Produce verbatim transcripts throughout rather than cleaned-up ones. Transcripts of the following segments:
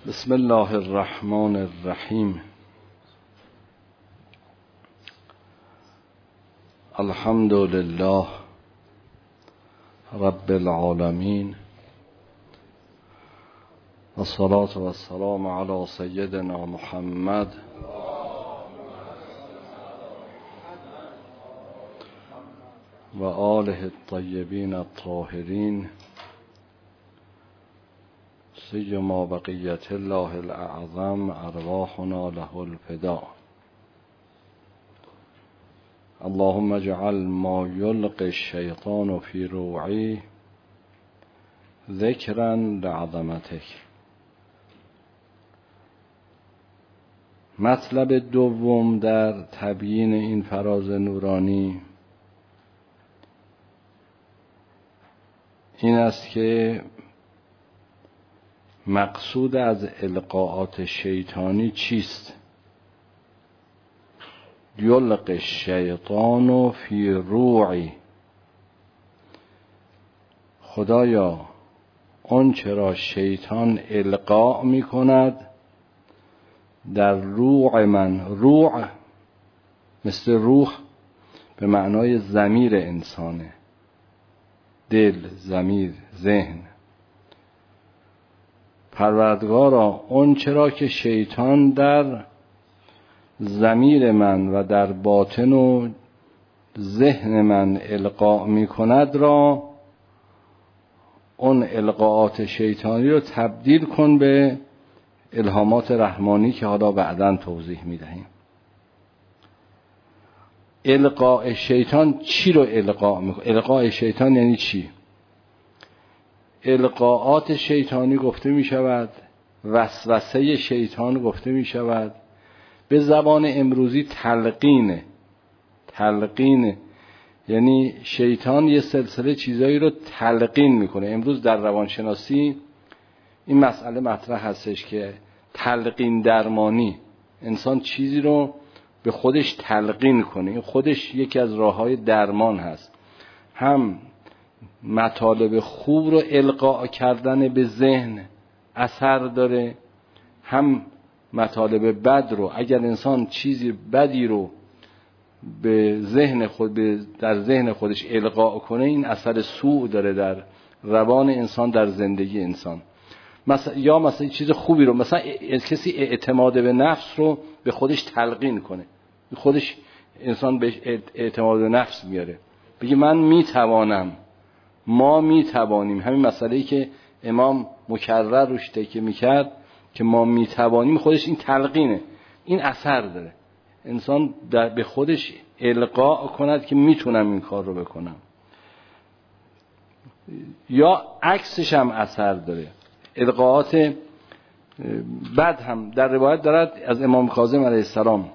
بسم الله الرحمن الرحیم. الحمد لله رب العالمین والصلاة والسلام علی سیدنا محمد و آله الطیبین الطاهرین سیما بقیت الله الاعظم ارواحنا له الفداء. اللهم اجعل ما یلقی الشیطان فی روعی ذکرا لعظمتک. مطلب دوم در تبیین این فراز نورانی این است که مقصود از القاءات شیطانی چیست؟ یلقی الشیطان فی روعی. خدایا آن چرا شیطان القاء می کند در روع من. روع مثل روح به معنای ضمیر انسانه، دل، ضمیر، ذهن. پروردگارا اون چرا که شیطان در ضمیر من و در باطن و ذهن من القاء می کند را، اون القاءات شیطانی رو تبدیل کن به الهامات رحمانی که حالا بعداً توضیح می دهیم. القاء شیطان چی رو القاء می کند؟ القاء شیطان یعنی چی؟ القاءات شیطانی گفته می شود، وسوسه شیطان گفته می شود، به زبان امروزی تلقینه. تلقینه یعنی شیطان یه سلسله چیزایی رو تلقین میکنه. امروز در روانشناسی این مسئله مطرح هستش که تلقین درمانی، انسان چیزی رو به خودش تلقین کنه. این خودش یکی از راههای درمان هست. هم مطالب خوب رو القاء کردن به ذهن اثر داره، هم مطالب بد رو، اگر انسان چیزی بدی رو به ذهن خود به در ذهن خودش القاء کنه، این اثر سوء داره در روان انسان، در زندگی انسان. مثلا یا مثلا چیز خوبی رو، مثلا کسی اعتماد به نفس رو به خودش تلقین کنه، خودش انسان بهش اعتماد به نفس میاره، بگه من میتوانم، ما میتوانیم. همین مسئله‌ای که امام مکرر روش تکیه میکرد که ما میتوانیم، خودش این تلقینه، این اثر داره. انسان در به خودش القاء کند که میتونم این کار رو بکنم. یا عکسش هم اثر داره. القاءات بد هم در روایت دارد از امام کاظم علیه السلام: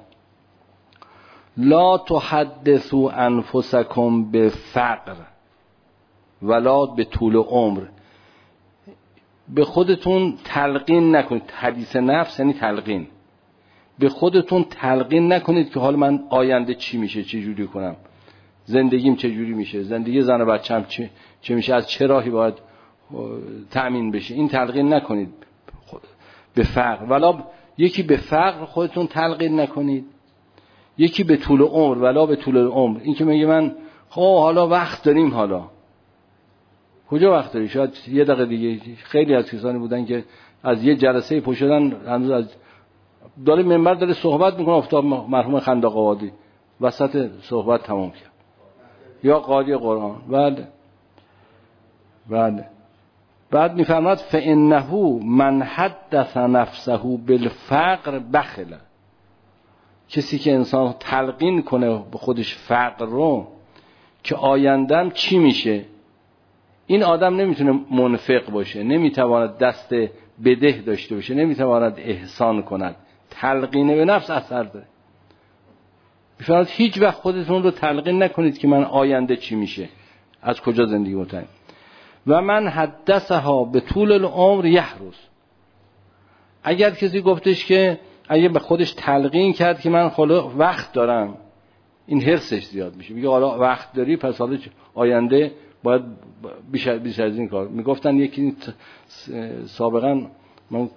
لا تحدثوا انفسکم بفقر ولا به طول عمر. به خودتون تلقین نکنید. حدیث نفس یعنی تلقین. به خودتون تلقین نکنید که حال من آینده چی میشه، چه جوری کنم، زندگیم چه جوری میشه، زندگی زن و بچه‌م چه چه میشه، از چه راهی باید تأمین بشه. این تلقین نکنید به فقر. ولا یکی به فقر خودتون تلقین نکنید، یکی به طول عمر. ولا به طول عمر این که میگه من خب حالا وقت داریم. حالا کجا وقت داری؟ شاید یه دقیقه دیگه. خیلی از کسانی بودن که از یه جلسه پشت شدن، هنوز از داره منبر داره صحبت میکنه، افتاد مرحوم خندق آبادی وسط صحبت تمام کرد. یا قاری قرآن. بله بله. بعد میفرماد فانه من حدث نفسه بالفقر بخل. کسی که انسان تلقین کنه به خودش فقر رو که آیندم چی میشه، این آدم نمیتونه منفق باشه، نمیتواند دست بده داشته باشه، نمیتواند احسان کند. تلقین به نفس اثر داره. میفرماید هیچ وقت خودتون رو تلقین نکنید که من آینده چی میشه، از کجا زندگی متعین. و من حدثها به طول العمر یحرس. اگر کسی گفتش که اگه به خودش تلقین کرد که من خلا وقت دارم، این حرصش زیاد میشه. میگه حالا وقت داری، پس حالا آینده باید بیشتر بیشتر از این کار. میگفتن یکی سابقا من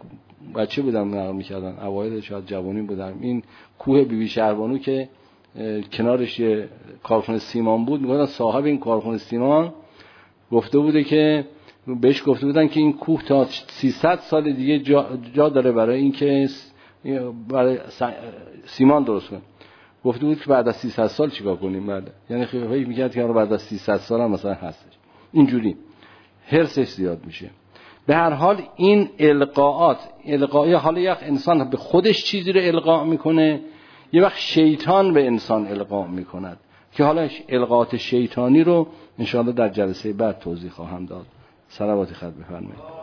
بچه بودم نقل میکردن، اوایل شاید جوانی بودم، این کوه بی بی شهربانو که کنارش یه کارخونه سیمان بود، میگفتن صاحب این کارخونه سیمان گفته بوده که بهش گفته بودن که این کوه تا سیصد سال دیگه جا, جا داره برای اینکه برای سیمان درست کنه. گفته بود که بعد از سیصد سال چیکار کنیم؟ بعد یعنی خیلی میگه که بعد از سیصد سال هم مثلا هستش. اینجوری حرصش زیاد میشه. به هر حال این القاءات، القایی حالا یک انسان به خودش چیزی رو القا میکنه، یه وقت شیطان به انسان القا میکند که حالا القاءات شیطانی رو انشاءالله در جلسه بعد توضیح خواهم داد. صلوات خط بفرمایید.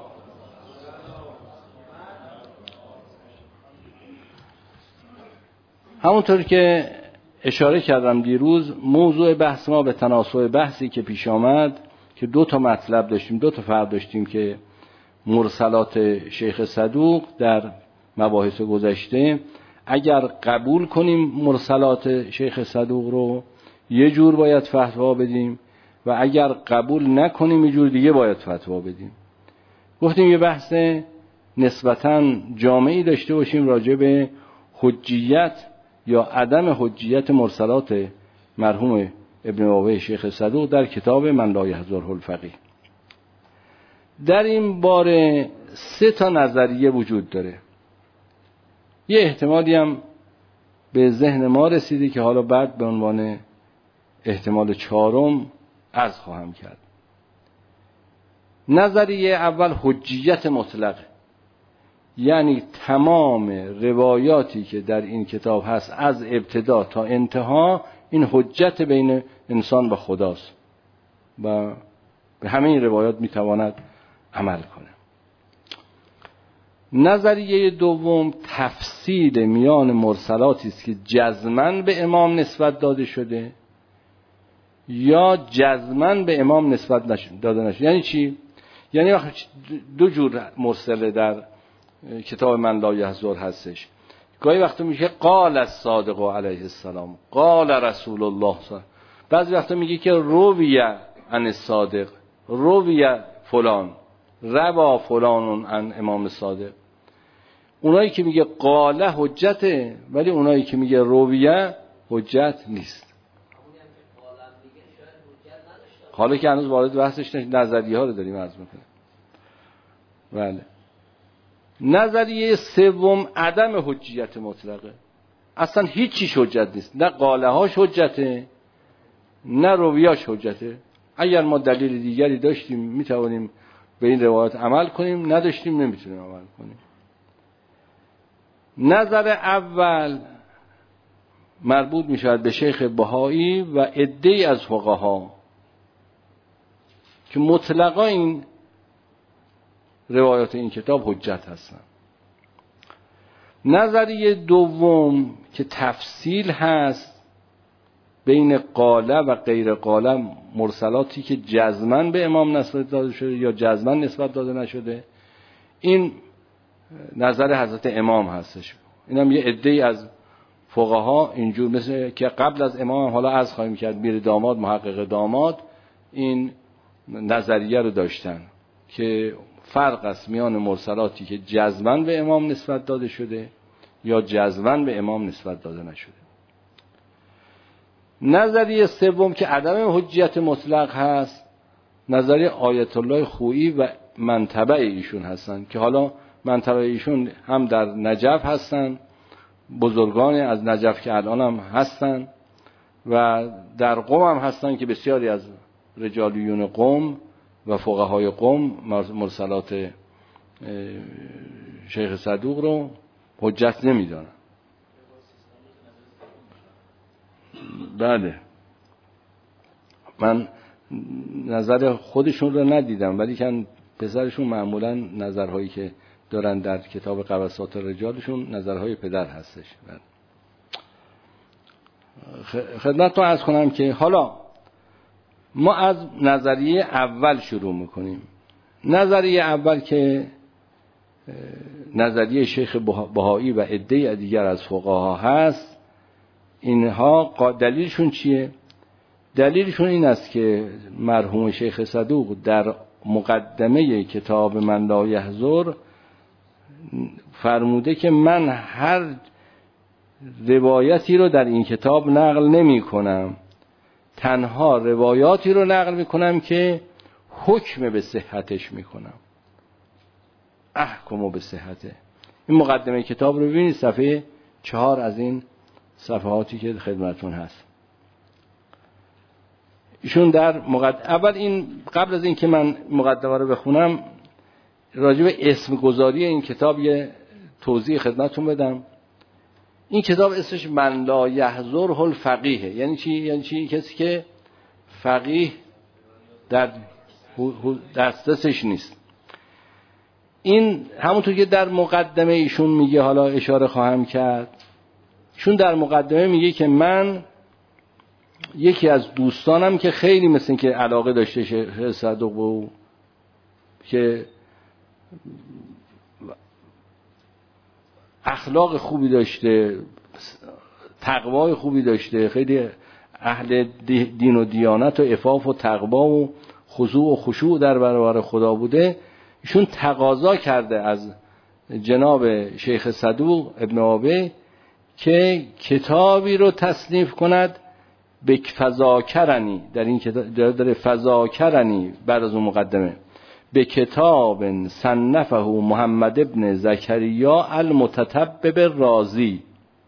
همونطور که اشاره کردم دیروز، موضوع بحث ما به تناسب بحثی که پیش آمد که دو تا مطلب داشتیم، دو تا فرق داشتیم که مرسلات شیخ صدوق در مباحث گذشته، اگر قبول کنیم مرسلات شیخ صدوق رو یه جور باید فتوا بدیم و اگر قبول نکنیم یه جور دیگه باید فتوا بدیم. گفتیم یه بحث نسبتاً جامعی داشته باشیم راجع به حجیت یا عدم حجیت مرسلات مرحوم ابن بابا شیخ صدوق در کتاب من لا یحضره الفقیه. در این باره سه تا نظریه وجود داره. یه احتمالی هم به ذهن ما رسیده که حالا بعد به عنوان احتمال چهارم عرض خواهم کرد. نظریه اول حجیت مطلقه، یعنی تمام روایاتی که در این کتاب هست از ابتدا تا انتها این حجت بین انسان و خداست و به همه این روایات میتواند عمل کنه. نظریه دوم تفصیل میان مرسلاتی است که جزماً به امام نسبت داده شده یا جزماً به امام نسبت داده نشده. یعنی چی؟ یعنی دو جور مرسله در کتاب من لا یحضر هستش. گاهی وقتا میگه قال الصادق علیه السلام، قال رسول الله صلی الله. بعضی وقتا میگه که رویه عن الصادق، رویه فلان، روا فلان عن امام صادق. اونایی که میگه قاله حجته، ولی اونایی که میگه رویه حجت نیست. حالا که هنوز وارد بحثش نشد، نظریه ها رو داریم عرض میکنیم. بله. نظریه سوم عدم حجیت مطلقه، اصلا هیچی حجت نیست، نه قاله هاش حجته نه رویاش حجته. اگر ما دلیل دیگری داشتیم میتوانیم به این روایت عمل کنیم، نداشتیم نمیتونیم عمل کنیم. نظر اول مربوط میشود به شیخ بهایی و عده‌ای از فقها که مطلقا این روایات این کتاب حجت هستند. نظریه دوم که تفصیل هست بین قاله و غیر قاله، مرسلاتی که جزماً به امام نسبت داده شده یا جزماً نسبت داده نشده، این نظر حضرت امام هستش. اینم یه عده‌ای از فقها اینجور، مثل که قبل از امام حالا عرض خواهیم کرد میر داماد، محقق داماد، این نظریه رو داشتن که فرق است میان مرسلاتی که جزماً به امام نسبت داده شده یا جزماً به امام نسبت داده نشده. نظریه سوم که عدم حجیت مطلق هست، نظریه آیت الله خویی و منتبع ایشون هستن که حالا منتبع ایشون هم در نجف هستن، بزرگان از نجف که الان هم هستن و در قم هم هستن که بسیاری از رجالیون قم و فقهای قم مرسلات شیخ صدوق رو حجت نمیدونن. بله، من نظر خودشون رو ندیدم ولی که پسرشون معمولا نظرهایی که دارن در کتاب قبسات رجالشون نظرهای پدر هستش. خدمتتون عرض کنم که حالا ما از نظریه اول شروع میکنیم. نظریه اول که نظریه شیخ بهایی و عده دیگر از فقها هست، اینها دلیلشون چیه؟ دلیلشون این است که مرحوم شیخ صدوق در مقدمه کتاب من لا یحضر فرموده که من هر روایتی رو در این کتاب نقل نمی کنم، تنها روایاتی رو نقل می کنم که حکم به صحتش می کنم، احکمو به صحته. این مقدمه کتاب رو ببینید، صفحه چهار از این صفحاتی که خدمتون هست. ایشون در مقدمه اول این قبل از این که من مقدمه رو بخونم راجع به اسم گذاری این کتاب یه توضیح خدمتون بدم. این کتاب اسمش من لا یحضره الفقیه. یعنی چی؟ یعنی چی؟ کسی که فقیه در دسترسش نیست. این همونطور که در مقدمه ایشون میگه، حالا اشاره خواهم کرد، ایشون در مقدمه میگه که من یکی از دوستانم که خیلی مثل این که علاقه داشته شیخ صدوق به او، که اخلاق خوبی داشته، تقوای خوبی داشته، خیلی اهل دین و دیانت و عفاف و تقوا و خضوع و خشوع در برابر خدا بوده، ایشون تقاضا کرده از جناب شیخ صدوق ابن آبی که کتابی رو تصنیف کند به فذاکرنی. در این کتاب داره فذاکرنی بعد از اون مقدمه، به کتاب صنفه محمد ابن زکریا المتتبب رازی.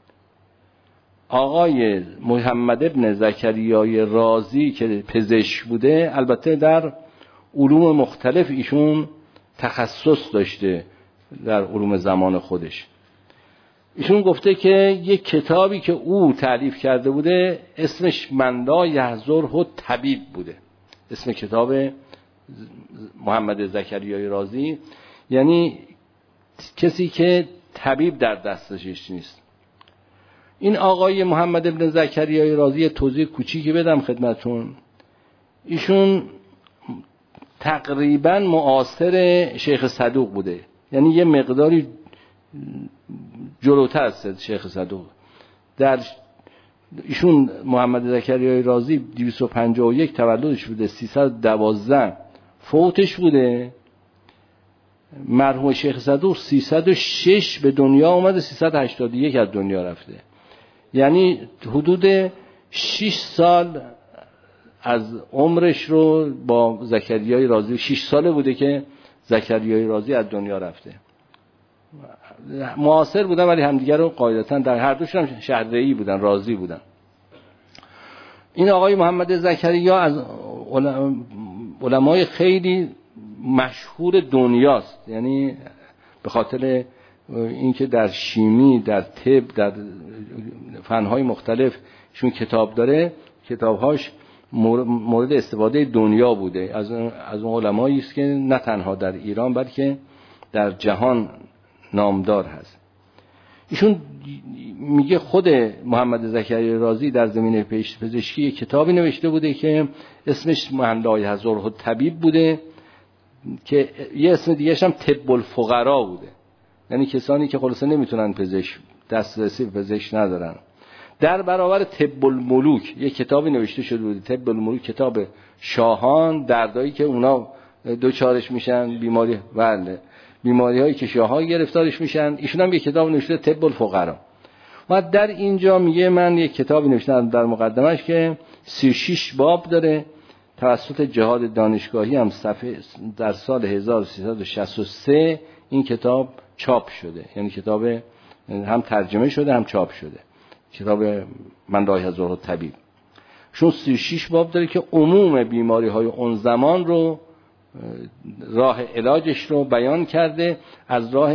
آقای محمد ابن زکریای رازی که پزشک بوده، البته در علوم مختلف ایشون تخصص داشته در علوم زمان خودش. ایشون گفته که یک کتابی که او تالیف کرده بوده اسمش من لا یحضره طبیب بوده، اسم کتاب محمد زکریای رازی، یعنی کسی که طبیب در دستش نیست. این آقای محمد ابن زکریای رازی توضیح کوچیکی بدم خدمتون. ایشون تقریبا معاصر شیخ صدوق بوده، یعنی یه مقداری جلوتر از شیخ صدوق. در ایشون محمد زکریای رازی دویست و پنجاه و یک تولدش بوده، سیصد و دوازده فوتش بوده. مرحوم شیخ صدوق سیصد و شش به دنیا اومده، سیصد و هشتاد و یک از دنیا رفته. یعنی حدود شش سال از عمرش رو با زکریای رازی، شش ساله بوده که زکریای رازی از دنیا رفته. معاصر بودن ولی همدیگر رو قاعدتا در هر دوشون هم شهره‌ای بودن، رازی بودن. این آقای محمد زکریا از علمای خیلی مشهور دنیاست، یعنی به خاطر اینکه در شیمی، در طب، در فنهای مختلف شون کتاب داره، کتابهاش مورد استفاده دنیا بوده. از از اون علمایی است که نه تنها در ایران بلکه در جهان نامدار هست. ایشون میگه خود محمد زکریای رازی در زمینه پزشکی کتابی نوشته بوده که اسمش من لا یحضره طبیب بوده، که یه اسم دیگه‌ش هم طب الفقرا بوده، یعنی کسانی که خلاصه نمیتونن پزشک، دسترسی به پزشک ندارن. در برابر طب الملوک یه کتابی نوشته شده بوده، طب الملوک کتاب شاهان، دردایی که اونا دوچارش میشن، بیماری بله بیماری هایی که شاه‌ها گرفتارش میشن. ایشون هم یه کتاب نوشته طب الفقرا. و در اینجا میگه من یک کتابی نوشتم در مقدمش که سی و شش باب داره، توسط جهاد دانشگاهی هم صفحه در سال هزار و سیصد و شصت و سه این کتاب چاپ شده، یعنی کتاب هم ترجمه شده هم چاپ شده، کتاب من لا یحضره طبیب. شون سی و شش باب داره که عموم بیماری های اون زمان رو، راه علاجش رو بیان کرده، از راه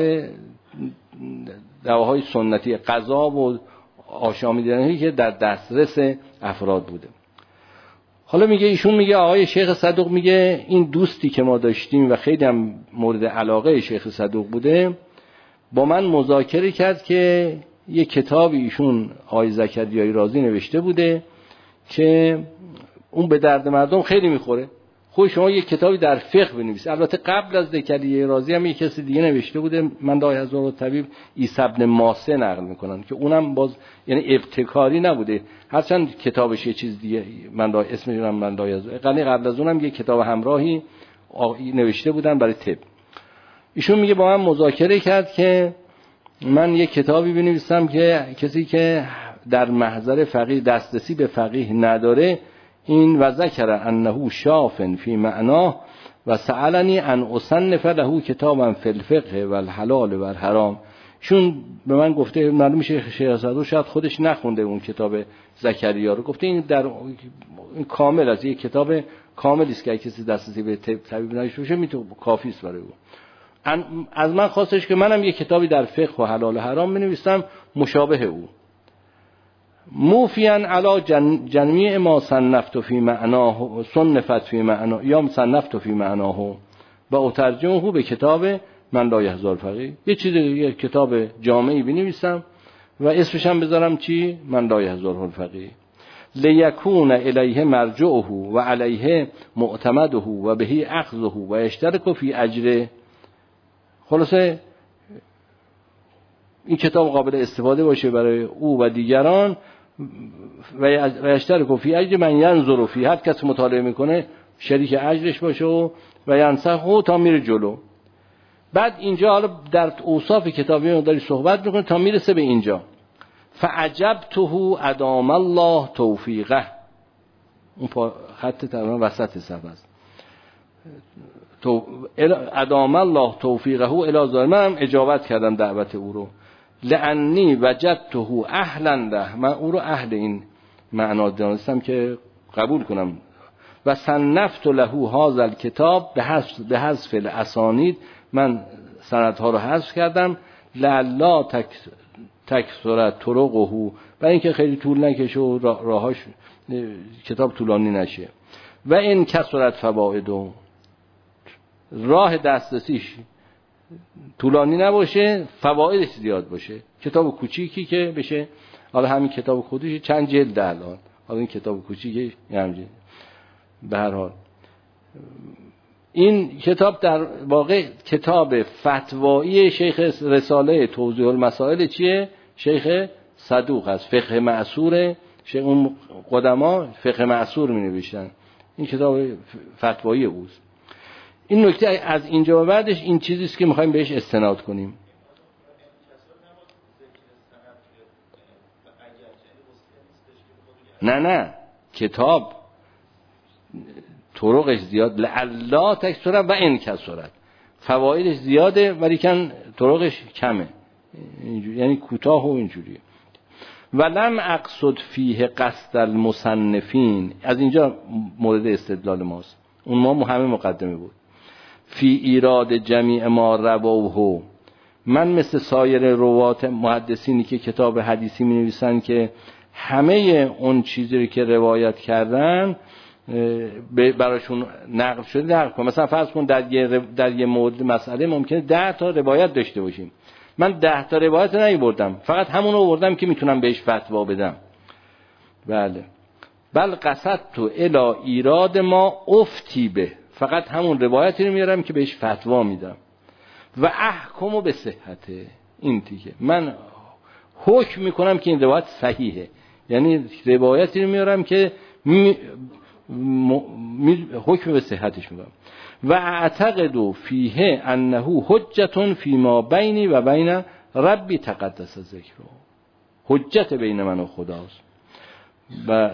دواهای سنتی، غذا و آشامیدنی که در دسترس افراد بوده. حالا میگه ایشون میگه آقای شیخ صدوق میگه این دوستی که ما داشتیم و خیلی هم مورد علاقه شیخ صدوق بوده، با من مذاکره کرد که یه کتابی ایشون آقای زکریای رازی نوشته بوده که اون به درد مردم خیلی میخوره. خود شما یک کتابی در فقه بنویسید. البته قبل از زکریای رازی هم یک کسی دیگه نوشته بوده، من لا یحضره طبیب، عیسی ابن ماسه نقل میکنن که اونم باز یعنی ابتکاری نبوده، هرچند کتابش یه چیز دیگه، من لا اسمش هم من لا یحضره. قبل از اونم یک کتاب همراهی نوشته بودن برای طب. ایشون میگه با من مذاکره کرد که من یک کتابی بنویسم که کسی که در محضر فقیه دسترسی به فقیه نداره این و ذکر انه شافن فی معناه و سألنی ان اصنف له کتابا فی الفقه و الحلال و الحرام. چون به من گفته معلوم میشه شیخ صدوق شاید خودش نخونده اون کتاب زکریا رو، گفته این در این کامل از یک کتاب کاملی است که کسی دسترسی به طبیب نداشته باشه میتونه کافی است برای او. از من خواستش که منم یک کتابی در فقه و حلال و حرام بنویسم مشابه او، موفیان علی جن جمیع ما صنفت فی معناه صنفت فی معناه یا صنفت فی معناه و اترجمه به کتاب من لا یحضر فقیه. یه چیز یک کتاب جامعی بنویسم و اسمش هم بذارم چی؟ من لا یحضر الفقیه لیکون الیه مرجعه و علیه معتمده و بهی اخذه و یشترک فی اجره. خلاصه این کتاب قابل استفاده باشه برای او و دیگران و یشترک فی اجر من ینظر فی، هر کس مطالعه میکنه شریک اجرش باشه و و ینصحه تا میره جلو. بعد اینجا حالا در اوصاف کتابی رو داری صحبت میکنه تا میرسه به اینجا فعجبته ادام الله توفیقه. اون خط تقریبا وسط صفحه است. تو ادام الله توفیقه الی ظالم. من اجابت کردم دعوت او رو، لانی وجدته اهلا له، من او رو اهل این معنا دانستم که قبول کنم. و صنفت له هذا الکتاب به حذف به حذف الاسانید، من سندها رو حذف کردم لالا تک تکثرت طرقه، برای اینکه خیلی طول نکشه و راهاش کتاب طولانی نشه. و این کثرت فوائده، راه دسترسیش طولانی نباشه فوایدش زیاد باشه. کتاب کوچیکی که بشه، حالا همین کتاب خودش چند جلد الان، حالا این کتاب کوچیکی همین. به هر حال این کتاب در واقع کتاب فتوایی شیخ رساله توضیح المسائل چیه؟ شیخ صدوق است. فقه معصور شیخ اون قدما فقه معصور می نوشتن، این کتاب فتوایی اوست. این نکته از اینجا به بعدش این چیزی است که می‌خوایم بهش استناد کنیم. نه نه کتاب طرقش زیاد لعلا تکثرت و این کثرت، فوایدش زیاده ولیکن طرقش کمه، یعنی کوتاه و اینجوریه. ولم اقصد فیه قصد المصنفین، از اینجا مورد استدلال ماست، اون ما همه مقدمه بود. فی ایراد جمیع ما رووه، من مثل سایر روات محدثینی که کتاب حدیثی می نویسن که همه اون چیزی رو که روایت کردن براشون نقل شده نقل کنم. مثلا فرض کن در یه در یه مورد مسئله ممکنه ده تا روایت داشته باشیم، من ده تا روایت نیاوردم، فقط همون رو آوردم که میتونم بهش فتوا بدم. بله بل قصدت الی ایراد ما افتی به، فقط همون روایتی رو میارم که بهش فتوا میدم. و احکمو به صحته، این دیگه من حکم میکنم که این روایت صحیحه، یعنی روایتی رو میارم که می م... می... حکم به صحتش میدم. و اعتقد فیه انه حجت فی ما بینی و بین ربی تقدس ذکره، حجت بین من و خداست و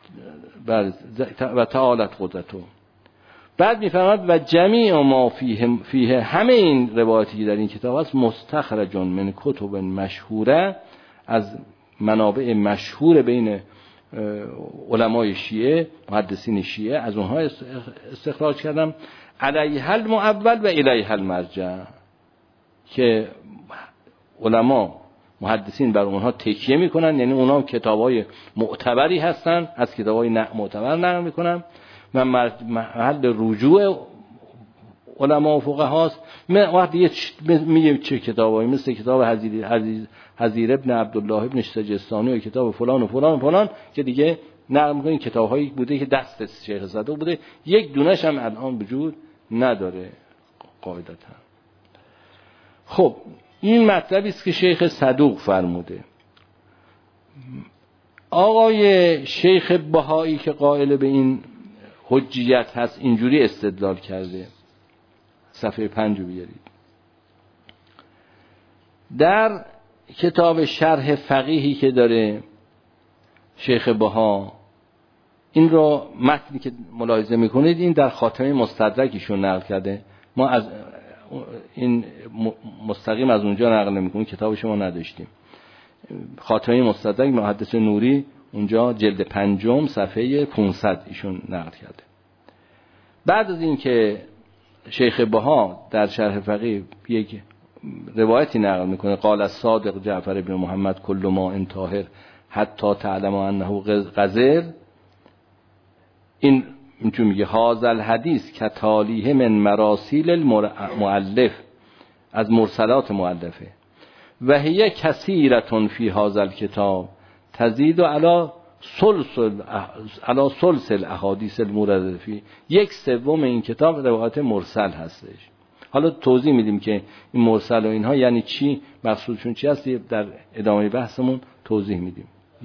و تعالت قدرته. بعد میفرماد و جمیع ما فیه فیه، همه این روایاتی که در این کتاب است مستخرج من کتب مشهوره، از منابع مشهور بین علمای شیعه محدثین شیعه، از اونها استخراج کردم. علیه المعول و الیه المرجع، که علما محدثین بر اونها تکیه میکنن، یعنی اونها کتابای معتبری هستن، از کتابای معتبر نقل میکنن و محل رجوع علما و فقها است. وقتی میگه چه کتابایی، مثل کتاب حضیر حضیر ابن عبدالله ابن سجستانی و کتاب فلان و فلان و فلان که دیگه نقل میکنن، کتابهایی بوده که دست شیخ صدوق بوده، یک دونش هم الان وجود نداره قاعدتا. خب این مطلبی است که شیخ صدوق فرموده. آقای شیخ بهایی که قائل به این حجیت هست اینجوری استدلال کرده، صفحه پنج رو بیارید. در کتاب شرح فقیهی که داره شیخ بها، این رو متنی که ملاحظه میکنید این در خاتمه مستدرک ایشون نقل کرده، ما از این مستقیم از اونجا نقل نمیکنیم، کتاب شما نداشتیم. خاتمه مستدرک محدث نوری اونجا جلد پنجم صفحه پانصد ایشون نقل کرده. بعد از این که شیخ بها در شرح فقیه یک روایتی نقل میکنه، قال الصادق جعفر بن محمد کل ما ان طاهر حتی تعلم انه غزر، این اینجور میگه هذا الحدیث کتالیه من مراسیل المؤلف، از مرسلات مؤلفه، و هی کثیرة فی هذا الکتاب تزید علی سلسل علی سلسل احادیث المورد فی، یک سوم این کتاب روایت مرسل هستش. حالا توضیح میدیم که این مرسل و اینها یعنی چی، مقصودشون چی هست، در ادامه بحثمون توضیح میدیم.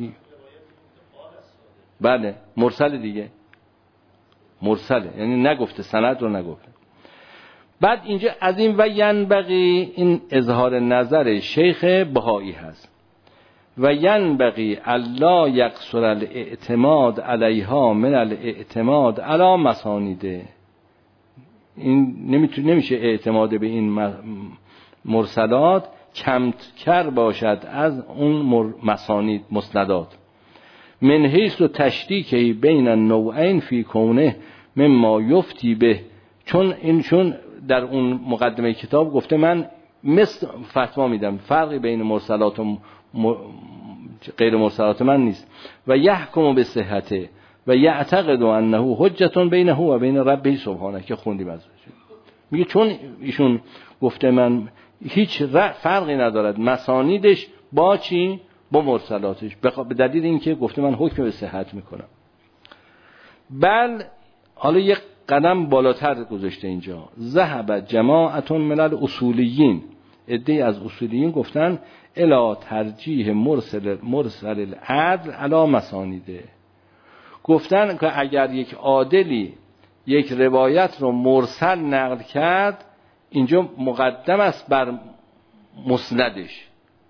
بله مرسل دیگه، مرسله یعنی نگفته، سند رو نگفته. بعد اینجا از این و ینبغی، این اظهار نظر شیخ بهایی هست، و ینبغی الا یقصر الاعتماد علیها من الاعتماد علی مسانیده، این نمیتونه نمیشه اعتماد به این مرسلات کمتر باشد از اون مسانید مسندات، من حیث و تشریکی بین النوعین فی کونه مما یفتی به، چون اینشون در اون مقدمه کتاب گفته من مثل فتوا میدم، فرقی بین مرسلات و غیر مرسلات من نیست، و یحکم به صحته و یعتقد انه حجت بینه و بین ربه سبحانه که خوندیم از میگه چون ایشون گفته من هیچ فرقی ندارد مسانیدش با چی، با مرسلاتش، به دلیل اینکه گفته من حکم به صحت میکنم. بل حالا یک قدم بالاتر گذاشته اینجا، ذهب جماعت من الاصولیین، عده‌ای از اصولیین گفتن الی ترجیح مرسل مرسل العدل علی مسانیده، گفتن که اگر یک عادلی یک روایت رو مرسل نقل کرد اینجا مقدم است بر مسندش.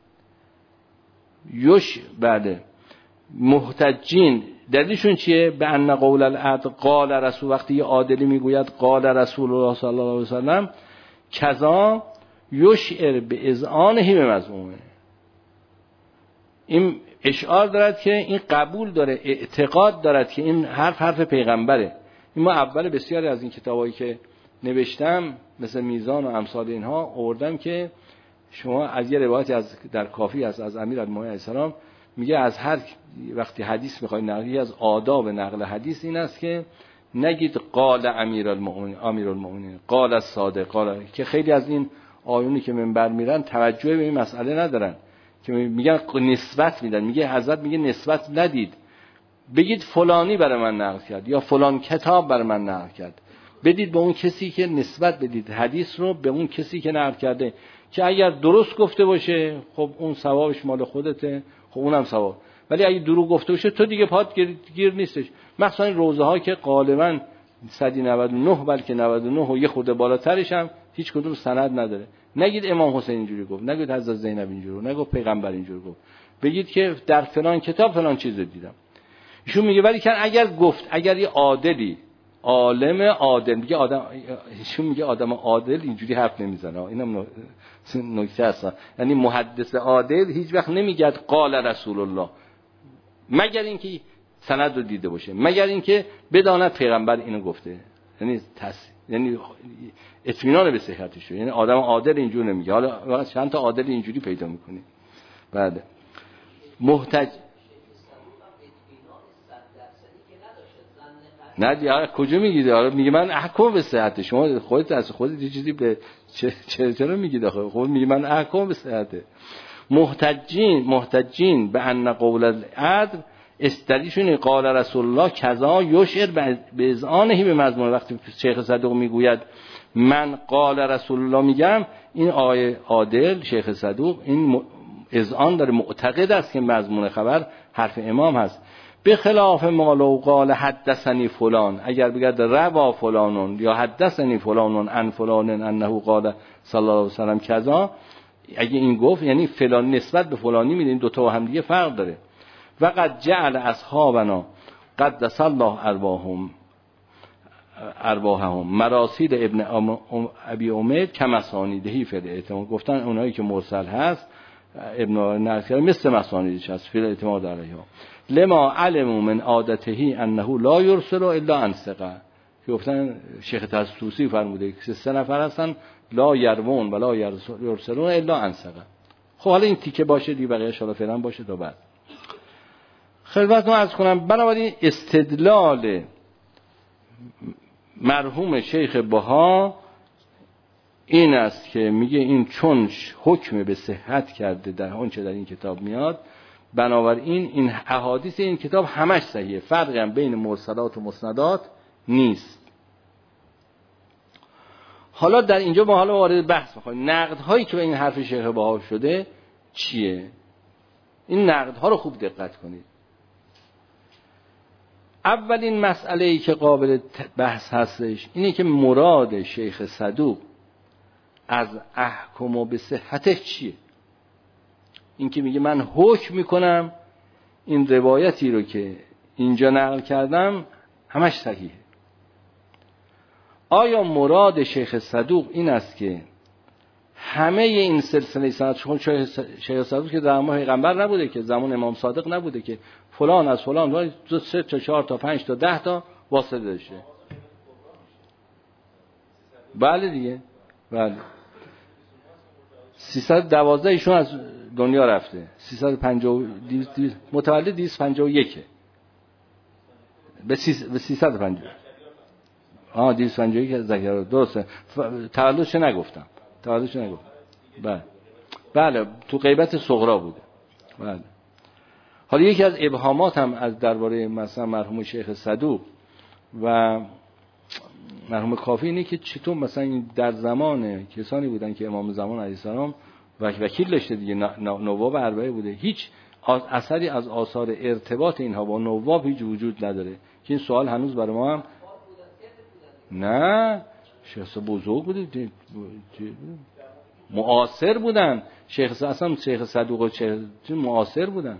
یوش بله محتجین دلیلشون چیه؟ به ان قول العدل قال رسول، وقتی یه عادلی میگوید قال رسول الله صلی الله علیه و سلم کذا یشعر به اذعانه به مضمونه، این اشعار دارد که این قبول داره، اعتقاد دارد که این حرف حرف پیغمبره. این ما اول بسیاری از این کتابایی که نوشتم مثل میزان و امثال اینها آوردم که شما از یه روایتی از در کافی از از امیرالمومنین علیه السلام میگه از هر وقتی حدیث میخواید نقلی از آداب نقل حدیث این است که نگید قال امیرالمومنین امیرالمومنین قال الصادق قال، که خیلی از این آیونی که منبر میرن توجه به این مسئله ندارن که میگن نسبت میدن، میگه حضرت میگه نسبت ندید، بگید فلانی برای من نقل کرد یا فلان کتاب برای من نقل کرد، بدید به اون کسی که نسبت بدید حدیث رو به اون کسی که نقل کرده، که اگر درست گفته باشه خب اون ثوابش مال خودته، خب اونم ثواب، ولی اگه دروغ گفته باشه تو دیگه پات گیر, گیر نیستش. مثلا این روزه ها که غالبا صد و نود و نه بلکه نود و نه و یه خورده بالاترش هم هیچ کدوم سند نداره، نگید امام حسین اینجوری گفت، نگید حضرت زینب اینجوری، نگید پیغمبر اینجوری گفت، بگید که در فلان کتاب فلان چیز دیدم. ایشون میگه ولی که اگر گفت، اگر یه عادلی عالم عادل میگه آدم، ایشون میگه آدم عادل اینجوری حرف نمیزنه، اینم نکته هست، یعنی محدث عادل هیچ وقت نمیگه قال رسول الله مگر اینکه سند رو دیده باشه، مگر اینکه بداند پیغمبر اینو گفته، یعنی تس یعنی اطمینان به صحتش، یعنی آدم عادل اینجوری نمیگه. حالا چند تا عادل اینجوری پیدا میکنی. بعد محتج نه دیگه کجا میگید؟ آره میگه من احکام به صحت، شما خودت از خودت یه چیزی به چه چرا میگید آخه؟ خود میگه من احکام به صحت. محتجین محتجین به ان قول العدل استدلیشون قال رسول الله کذا یشعر به اذعانه به مضمون، وقتی شیخ صدوق میگوید من قال رسول الله میگم، این آیه عادل شیخ صدوق این اذعان داره، معتقد است که مضمون خبر حرف امام هست. به خلاف ما لو قال حدثنی فلان، اگر بگد روا فلانون یا حدثنی فلانون عن فلان انه قال صلی الله علیه و سلم کذا اگه این گفت یعنی فلان نسبت به فلانی میده، این دوتا با هم دیگه فرق داره. و قد جعل اصحابنا قدس الله ارواحهم ارواحهم مراسیل ابن ابی امید کمسانیدهی فی الاعتماد. گفتن اونایی که مرسل هست ابن نرسیل مثل مسانیدش هست فی الاعتماد علیها. لما علموا من عادته انه لا یرسل الا عن ثقه. گفتن شیخ طوسی فرموده که سه نفر هستن لا یروون ولا یرسلون الا عن ثقه. خب حالا این تیکه باشه دیگه، بقیه ان شاء الله فعلا باشه تا بعد. خدمتتون عرض کنم بنابراین استدلال مرحوم شیخ بها این است که میگه این چون حکم به صحت کرده در آنچه در این کتاب میاد، بنابراین این احادیث این کتاب همش صحیحه، فرقی هم بین مرسلات و مسندات نیست. حالا در اینجا ما حالا وارد بحث می‌خوایم نقدهایی که به این حرف شیخ بها شده چیه. این نقدها رو خوب دقت کنید. اولین مسئله‌ای که قابل بحث هستش اینه که مراد شیخ صدوق از احکم و به صحتش چیه. این که میگه من حکم میکنم این روایتی رو که اینجا نقل کردم همش صحیحه. آیا مراد شیخ صدوق این است که همه این سلسله سند، چون شیخ صدوق که زمان پیغمبر نبوده که، زمان امام صادق نبوده که، فلان از فلان دو سه تا چهار تا پنج تا ده تا واسطه داشته. بله دیگه، بله. سیصد و دوازده ایشون از دنیا رفته، سیصد و پنجاه متولد دویست و پنجاه و یک به سیصد و پنجاه. آه دویست و پنجاه و یک زکریا، درسته. تولدش نگفتم تولدش نگفتم بله بله تو غیبت صغرا بوده. بله. حالا یکی از ابهامات هم از درباره مثلا مرحوم شیخ صدوق و مرحوم کافی اینه که چطور مثلا در زمان کسانی بودن که امام زمان علیه السلام وکیل داشته دیگه، نواب اربعه بوده، هیچ اثری از آثار ارتباط اینها با نواب هیچ وجود نداره که این سوال هنوز برای ما هم نه. شیخ بزرگ بوده، معاصر بودن. شیخ اصلا شیخ صدوق و شیخ معاصر بودن.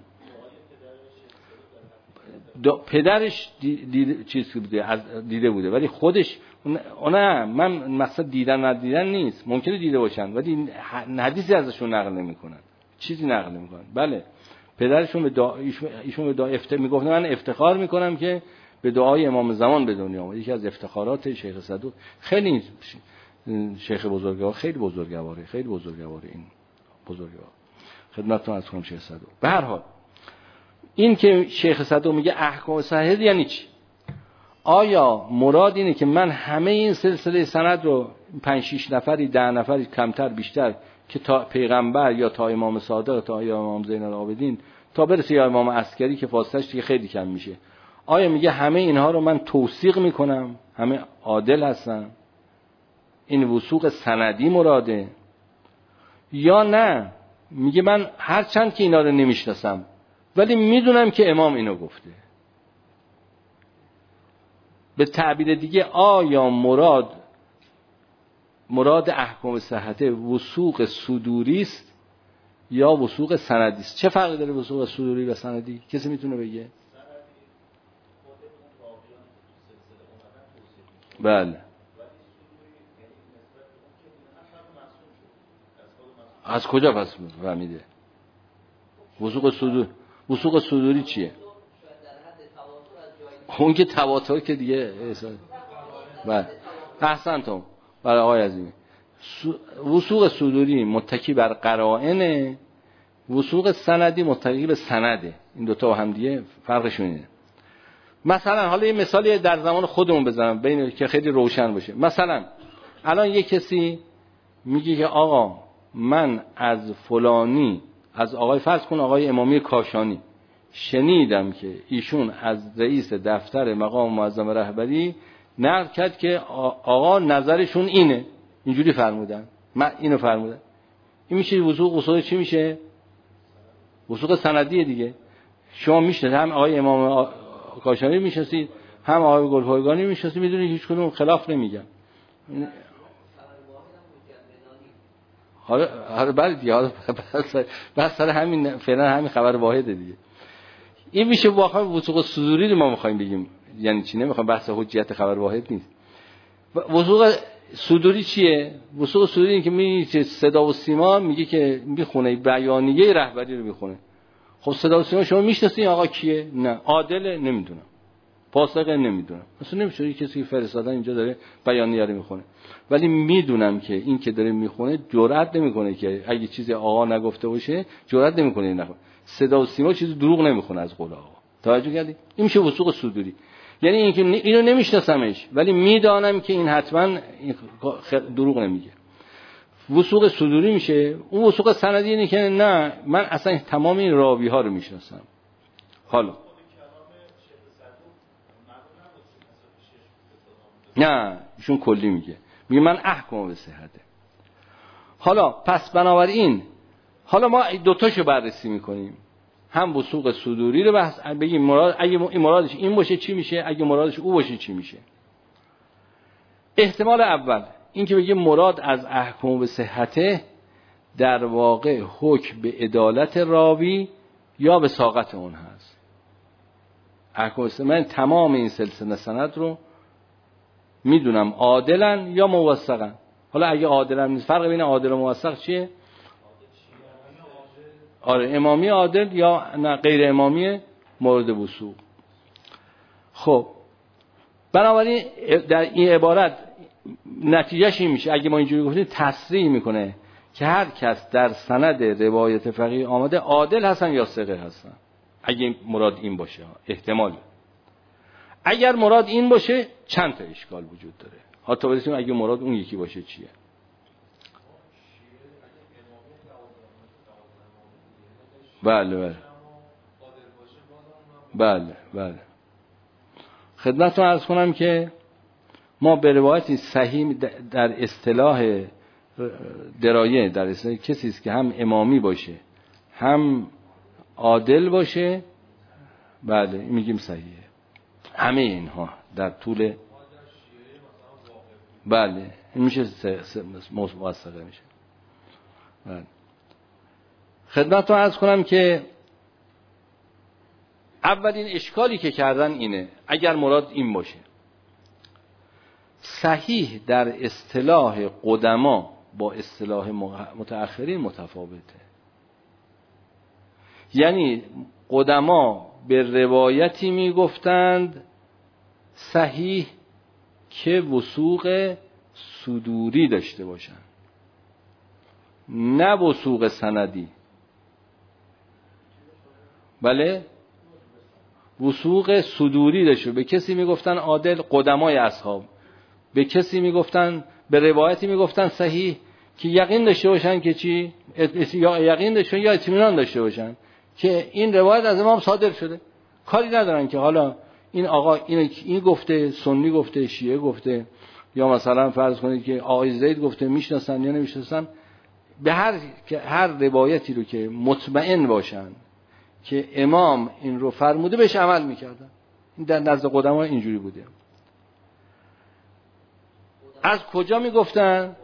پدرش دیده چیز بوده، دیده بوده، ولی خودش نه. من مقصد دیدن ندیدن نیست، ممکنه دیده باشن ولی حدیثی ازشون نقل نمیکنن، چیزی نقل نمیکنن. بله پدرشون به دعا ایشون به دعا افت میگفت من افتخار میکنم که به دعای امام زمان به دنیا آمد. یکی از افتخارات شیخ صدوق. خیلی شیخ بزرگوار، خیلی بزرگواره، خیلی بزرگواره این بزرگوار. خدمتتون عرض کنم شیخ صدوق. به هر حال این که شیخ صدوق میگه احکام صحیح یعنی چی؟ آیا مراد اینه که من همه این سلسله سند رو پنج شش نفری، ده نفری، کمتر بیشتر، که تا پیغمبر یا تا امام صادق تا یا امام زین العابدین تا برسه یا امام عسکری که فاصله‌اش دیگه خیلی کم میشه، آیا میگه همه اینها رو من توثیق میکنم، همه عادل هستن، این وثوق سندی مراده، یا نه میگه من هر چند که اینا رو نمیشناسم ولی میدونم که امام اینو گفته. به تعبیر دیگه آیا مراد مراد احکام صحت وثوق صدوری است یا وثوق سندی است؟ چه فرقی داره وثوق صدوری و سندی؟ کسی میتونه بگه؟ بله. از کجا پس فهمیده؟ وثوق صدور وثوق صدوری چیه؟ اون که تواتر که دیگه بله. احسنتم برای آقای عظیمی. وثوق صدوری متکی بر قرائنه، وثوق سندی متکی به سنده. این دوتا با هم دیگه فرقشون اینه. مثلا حالا یه مثالی در زمان خودمون بزنم ببینید که خیلی روشن باشه. مثلا الان یه کسی میگه که آقا من از فلانی، از آقای فرض کن آقای امامی کاشانی، شنیدم که ایشون از رئیس دفتر مقام معظم رهبری نقل کرد که آقا نظرشون اینه، اینجوری فرمودن، من اینو فرمودم. این میشه وثوق. وثوق چی میشه؟ وثوق سندیه دیگه. شما میشناسید، هم آقای امام کاشانی میشناسید، هم آقای گلپایگانی میشناسید، میدونید هیچ کدوم خلاف نمیگن. حالا حالا بله دیگه، حالا بس سر همین فعلا همین خبر واحده دیگه. این میشه واقعا وثوق صدوری رو ما میخوایم بگیم، یعنی چی؟ نمیخوام بحث حجیت خبر واحد نیست. وثوق صدوری چیه؟ وثوق صدوری این که میگه صدا و سیما میگه که میخونه بیانیه رهبری رو میخونه. خب صدا و سیما شما میشناسین آقا کیه؟ نه. عادل نمیدونم، فاسق نمیدونم، اصلا نمیشه کسی که فرستادن اینجا داره بیانیه رو میخونه. ولی میدونم که این که داره میخونه جرئت نمیکنه که اگه چیزی آقا نگفته باشه جرئت نمیکنه این نخونه. صدا و سیما چیز دروغ نمیخونه از قول آقا. توجه کردی؟ این میشه وثوق صدوری. یعنی اینکه اینو نمیشناسمش ولی میدانم که این حتما این دروغ نمیگه. وثوق صدوری میشه. اون وثوق سندی اینه که نه من اصلا تمام این راوی ها رو میشناسم. حالا نه ایشون کلی میگه، میگه من احکم به صحته. حالا پس بنابراین حالا ما دوتاشو بررسی میکنیم، هم وثوق صدوری رو بحث بگیم مراد اگه این مرادش این باشه چی میشه، اگه مرادش او باشه چی میشه. احتمال اول این که بگیم مراد از احکام به صحته در واقع حکم به عدالت راوی یا به ساقط اون هست. احکام به من تمام این سلسله سند رو میدونم عادلن یا موثقن. حالا اگه عادلن نیست، فرق بین عادل و موثق چیه؟ آره امامی عادل یا نه غیر امامی مورد وثوق. خب بنابراین در این عبارت نتیجهش این میشه اگه ما اینجوری گفتیم تصریح میکنه که هر کس در سند روایت فقیه آمده عادل هستن یا ثقه هستن، اگه مراد این باشه. احتمال اگر مراد این باشه چند تا اشکال وجود داره. حتی برسیم اگه مراد اون یکی باشه چیه. بله بله بله بله خدمتتون عرض کنم که ما به روایتی صحیح در اصطلاح درایه در اصطلاح کسی است که هم امامی باشه هم عادل باشه، بله میگیم صحیحه. همه اینها در طول بله این میشه موثقه میشه. بله خدمتتون عرض کنم که اولین اشکالی که کردن اینه اگر مراد این باشه. صحیح در اصطلاح قدما با اصطلاح متأخرین متفاوته. یعنی قدما به روایتی میگفتند صحیح که وثوق صدوری داشته باشند، نه وثوق سندی. بله وثوق صدوری داشته. به کسی میگفتن عادل قدمای اصحاب، به کسی میگفتن به روایتی میگفتن صحیح که یقین داشته باشن که چی، یا یقین داشته یا اطمینان داشته باشن که این روایت از امام صادر شده. کاری ندارن که حالا این آقا این این گفته، سنی گفته، شیعه گفته، یا مثلا فرض کنید که آقای زید گفته، میشناسن یا نمیشناسن. به هر که هر روایتی رو که مطمئن باشن که امام این رو فرموده بهش عمل میکردن. این در نزد قدما اینجوری بوده. از کجا میگفتن؟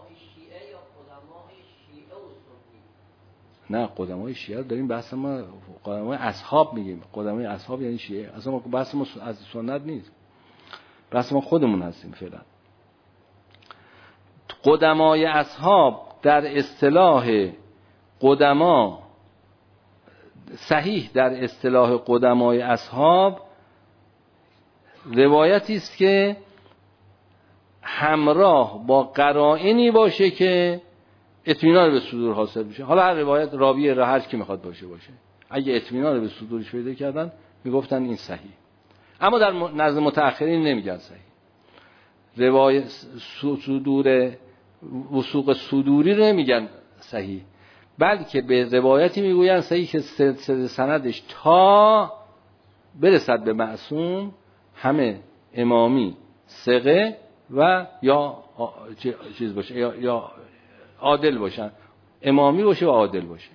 نه قدمای شیعه داریم بحث ما قدمای اصحاب میگیم. قدمای اصحاب یعنی شیعه. اصلا ما بحث ما از سنت نیست، بحث ما خودمون هستیم فعلا. قدمای اصحاب در اصطلاح قدما صحیح در اصطلاح قدمای اصحاب روایتی است که همراه با قرائنی باشه که اطمینان به صدور حاصل بشه. حالا هر روایت راوی را هر کی میخواد باشه باشه، اگه اطمینان به صدورش پیدا کردن میگفتن این صحیح. اما در نزد متأخرین نمیگن صحیح. روایت صدور وثوق صدوری رو نمیگن صحیح، بلکه به روایتی میگوین صحیح که سندش تا برسد به معصوم همه امامی ثقه و یا چیز باشه یا یا عادل باشن، امامی باشه و عادل باشه.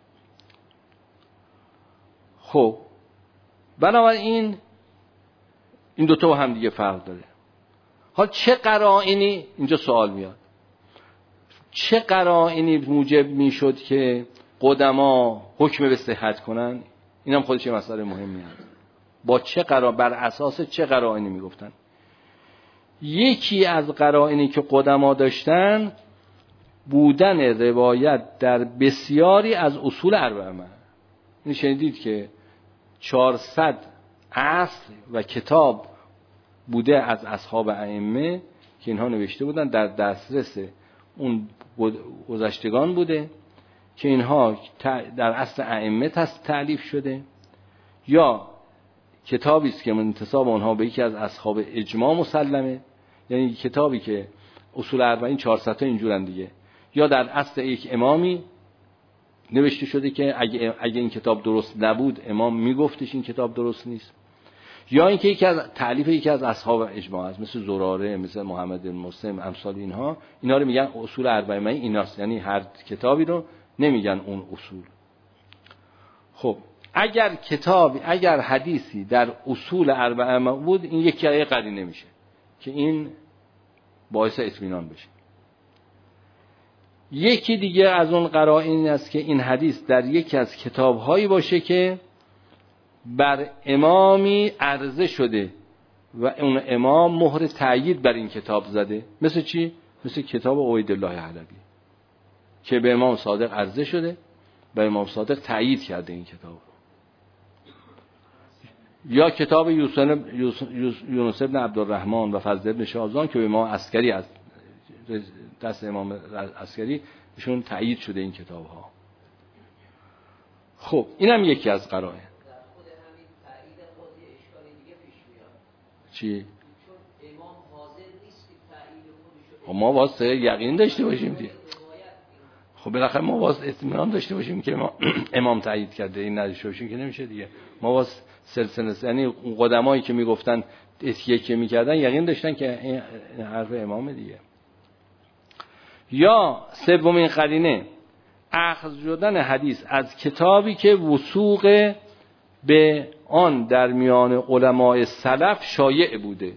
خب بنابراین این دوتا با هم دیگه فرق داره. حالا چه قرائنی اینجا سوال میاد؟ چه قرائنی موجب میشد که قدما حکم به صحت کنن؟ اینم خودش مسئله مهمی است. با چه قرائن، بر اساس چه قرائنی میگفتن؟ یکی از قرائنی که قدما داشتن بودن روایت در بسیاری از اصول اربعه. این شنیدید که چهارصد اصل و کتاب بوده از اصحاب ائمه که اینها نوشته بودن، در دسترس اون گذشتگان بوده که اینها در اصل ائمه تألیف شده، یا کتابی است که منتساب اونها به یکی از اصحاب اجماع مسلمه، یعنی کتابی که اصول اربعین چهارصد تا اینجورن دیگه، یا در اصل یک امامی نوشته شده که اگه, اگه این کتاب درست نبود امام میگفتش این کتاب درست نیست، یا اینکه یکی از تألیف یکی از اصحاب اجماع است، مثل زراره، مثل محمد بن مسلم، امثال اینها. اینا رو میگن اصول اربعین ایناست، یعنی هر کتابی رو نمیگن اون اصول. خب اگر کتابی، اگر حدیثی در اصول اربعه بود، این یکی از قرینه میشه که این باعث اطمینان بشه. یکی دیگه از اون قرائن است که این حدیث در یکی از کتاب‌هایی باشه که بر امامی عرضه شده و اون امام مهر تأیید بر این کتاب زده. مثل چی؟ مثل کتاب عبیدالله حلبی که به امام صادق عرضه شده و امام صادق تأیید کرده این کتاب رو. یا کتاب یونس بن عبدالرحمن و فضل بن شازان که به امام عسکری از دست امام عسکری ایشون تأیید شده این کتاب ها. خب اینم یکی از قرائن. خود همین تأیید خود اشکال دیگه پیش میاد. چی؟ چون امام حاضر نیست که تأیید خودش رو، ما واسه یقین داشته باشیم دیگه. خب بالاخره ما واسه اطمینان داشته باشیم که ما امام تأیید کرده، این نداشته باشیم که نمیشه دیگه. ما واسه سلسله، یعنی قدمایی که میگفتن اتیه که میکردن یقین داشتن که این حرف امامه دیگه. یا سومین قرینه اخذ شدن حدیث از کتابی که وثوق به آن در میان علماء سلف شایع بوده،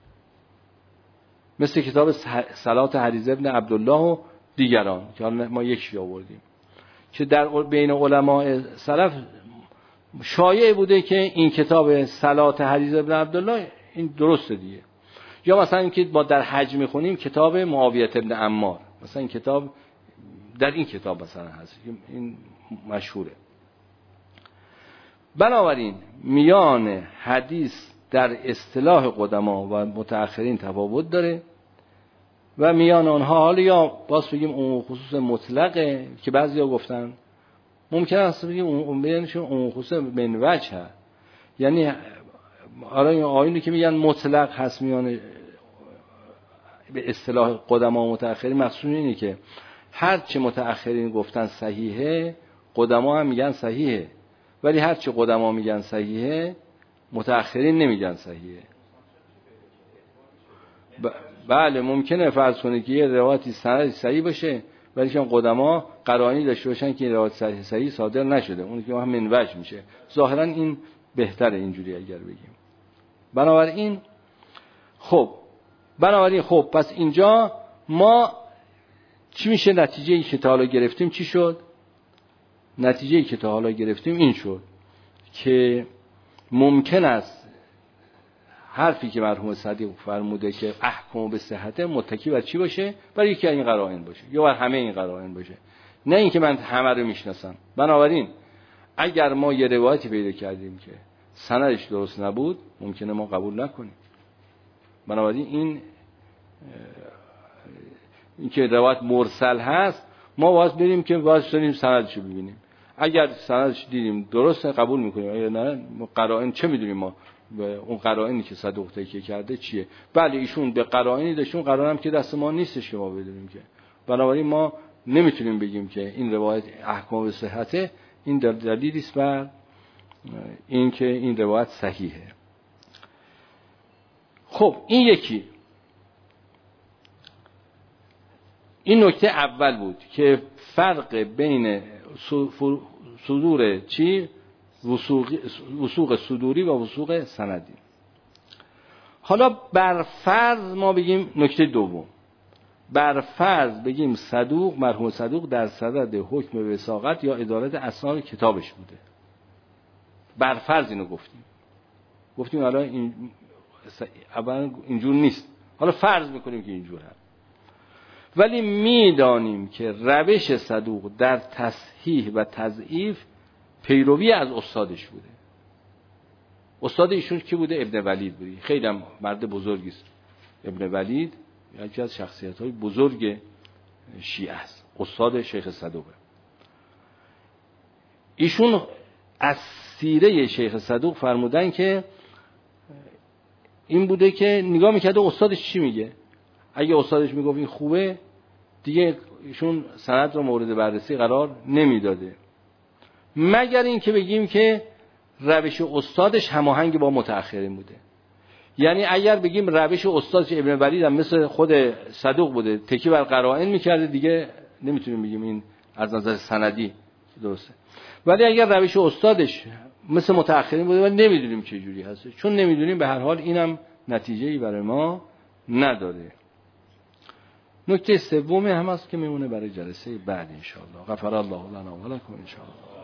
مثل کتاب صلات حریز ابن عبدالله و دیگران که ما یکی آوردیم که در بین علماء سلف شایع بوده که این کتاب صلات حریز ابن عبدالله این درسته دیگه. یا مثلا اینکه ما در حج میخونیم کتاب معاویه ابن عمار، مثلا این کتاب در این کتاب مثلا هست، این مشهوره. بنابراین میان حدیث در اصطلاح قدما و متأخرین تفاوت داره و میان آنها حالا یا باز بگیم اون خصوص مطلقه که بعضیا گفتن، ممکن است بگیم اون بینشون اون خصوص من وجه هست، یعنی حالا این آیینی که میگن مطلق هست میان به اصطلاح قدما و متأخرین، مقصود اینه که هر چه متأخرین گفتن صحیحه قدما هم میگن صحیحه، ولی هر چه قدما میگن صحیحه متأخرین نمیگن صحیحه. ب... بله ممکنه فرض کنید که یه روایتی سند صحیح باشه ولی که قدما قرائنی داشته باشن که این روایت صحیح صحیح صادر نشده، اون که هم من وجه میشه. ظاهرا این بهتره اینجوری اگر بگیم. بنابراین خب بنابراین خب پس اینجا ما چی میشه؟ نتیجه‌ای که تا حالا گرفتیم چی شد؟ نتیجه‌ای که تا حالا گرفتیم این شد که ممکن است حرفی که مرحوم صدیق فرموده که احکام به صحت متکی بر چی باشه؟ بر یکی از این قرائن باشه یا بر همه این قرائن باشه، نه اینکه من همه رو میشناسم. بنابراین اگر ما یه روایتی پیدا کردیم که سندش درست نبود ممکنه ما قبول نکنیم. بنابراین این این که روایت مرسل هست ما باید بریم که باید بریم سندشو ببینیم. اگر سندش دیدیم درسته قبول میکنیم، اگر نه قرائن چه میدونیم ما به اون قرائنی که صدوق تکیه کرده چیه. بله ایشون به قرائنی داشتون، قرائن هم که دست ما نیستش که ما بدونیم که. بنابراین ما نمیتونیم بگیم که این روایت احکام به صحته. این دلیلی است بر این که این روایت صحیحه. خب این یکی، این نکته اول بود که فرق بین صدور چی؟ وثوق صدوری و وثوق سندی. حالا بر فرض ما بگیم نکته دوم، بر فرض بگیم صدوق، مرحوم صدوق در صدد حکم وثاقت یا ادارت اسناد کتابش بوده. بر فرض اینو گفتیم. گفتیم حالا این اولا اینجور نیست. حالا فرض میکنیم که اینجور هست. ولی میدانیم که روش صدوق در تصحیح و تضعیف پیروی از استادش بوده. استاد ایشون کی بوده؟ ابن ولید بوده. خیلی هم مرد بزرگی است. ابن ولید یکی از شخصیت‌های بزرگ شیعه است. استاد شیخ صدوقه. ایشون از سیره شیخ صدوق فرمودن که این بوده که نگاه میکرده استادش چی میگه. اگه استادش میگفت این خوبه، دیگه ایشون سند رو مورد بررسی قرار نمیداده، مگر این که بگیم که روش استادش هماهنگ با متأخرین بوده. یعنی اگر بگیم روش استادش ابن ولید هم مثل خود صدوق بوده، تکی بر قرائن میکرده، دیگه نمیتونیم بگیم این از نظر سندی درسته. ولی اگر روش استادش مثل متأخرین بوده، ولی نمیدونیم چه جوری هست، چون نمیدونیم به هر حال اینم نتیجه‌ای برای ما نداره. نکته سوم هم هست که میمونه برای جلسه بعد ان شاء الله. غفر الله لنا و لکم ان شاء الله.